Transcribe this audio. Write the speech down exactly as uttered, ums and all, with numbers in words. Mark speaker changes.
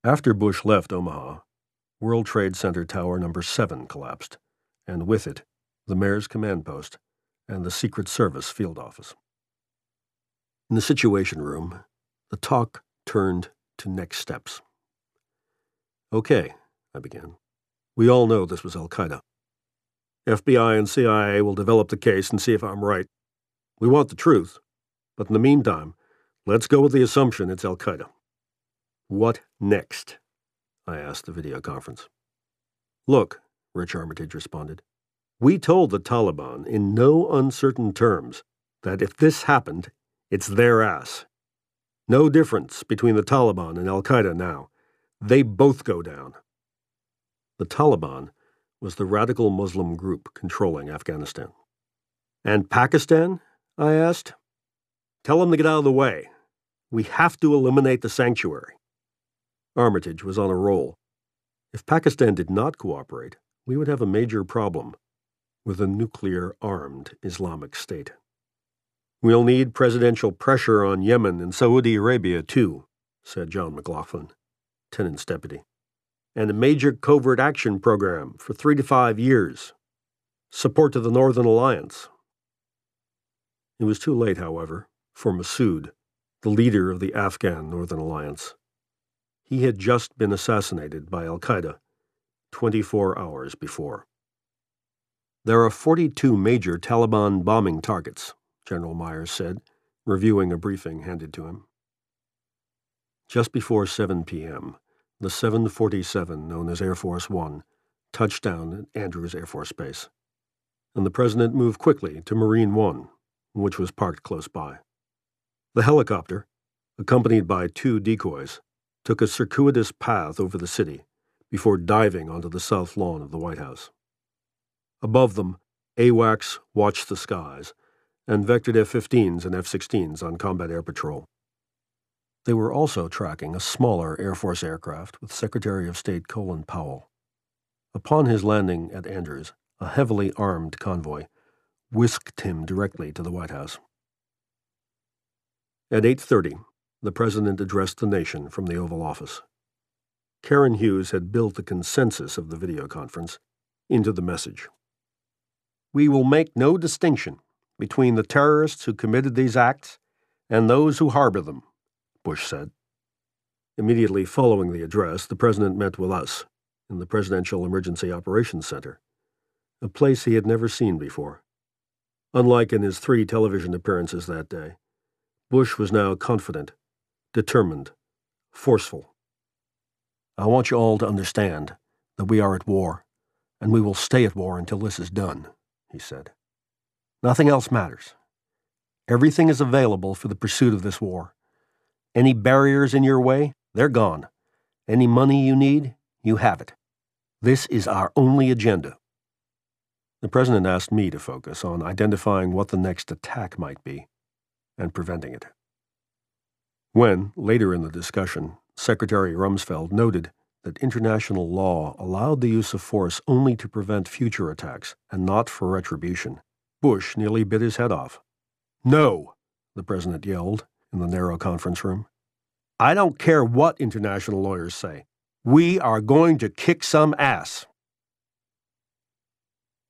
Speaker 1: After Bush left Omaha, World Trade Center Tower number seven collapsed, and with it, the mayor's command post and the Secret Service field office. In the Situation Room, the talk turned to next steps. Okay, I began. We all know this was Al-Qaeda. F B I and C I A will develop the case and see if I'm right. We want the truth, but in the meantime, let's go with the assumption it's Al-Qaeda. What next? I asked the video conference. Look, Rich Armitage responded, we told the Taliban in no uncertain terms that if this happened, it's their ass. No difference between the Taliban and Al-Qaeda now. They both go down. The Taliban was the radical Muslim group controlling Afghanistan. And Pakistan? I asked. Tell them to get out of the way. We have to eliminate the sanctuary. Armitage was on a roll. If Pakistan did not cooperate, we would have a major problem with a nuclear-armed Islamic State. We'll need presidential pressure on Yemen and Saudi Arabia, too, said John McLaughlin, Tenant's deputy, and a major covert action program for three to five years. Support to the Northern Alliance. It was too late, however, for Massoud, the leader of the Afghan Northern Alliance. He had just been assassinated by Al-Qaeda twenty-four hours before. There are forty-two major Taliban bombing targets, General Myers said, reviewing a briefing handed to him. Just before seven p.m., the seven forty-seven, known as Air Force One, touched down at Andrews Air Force Base, and the President moved quickly to Marine One, which was parked close by. The helicopter, accompanied by two decoys, took a circuitous path over the city before diving onto the south lawn of the White House. Above them, AWACS watched the skies and vectored F fifteens and F sixteens on combat air patrol. They were also tracking a smaller Air Force aircraft with Secretary of State Colin Powell. Upon his landing at Andrews, a heavily armed convoy whisked him directly to the White House. At eight thirty, the President addressed the nation from the Oval Office. Karen Hughes had built the consensus of the video conference into the message. We will make no distinction between the terrorists who committed these acts and those who harbor them, Bush said. Immediately following the address, the President met with us in the Presidential Emergency Operations Center, a place he had never seen before. Unlike in his three television appearances that day, Bush was now confident, determined, forceful. I want you all to understand that we are at war, and we will stay at war until this is done, he said. Nothing else matters. Everything is available for the pursuit of this war. Any barriers in your way, they're gone. Any money you need, you have it. This is our only agenda. The President asked me to focus on identifying what the next attack might be and preventing it. When, later in the discussion, Secretary Rumsfeld noted that international law allowed the use of force only to prevent future attacks and not for retribution, Bush nearly bit his head off. No, the President yelled in the narrow conference room. I don't care what international lawyers say. We are going to kick some ass.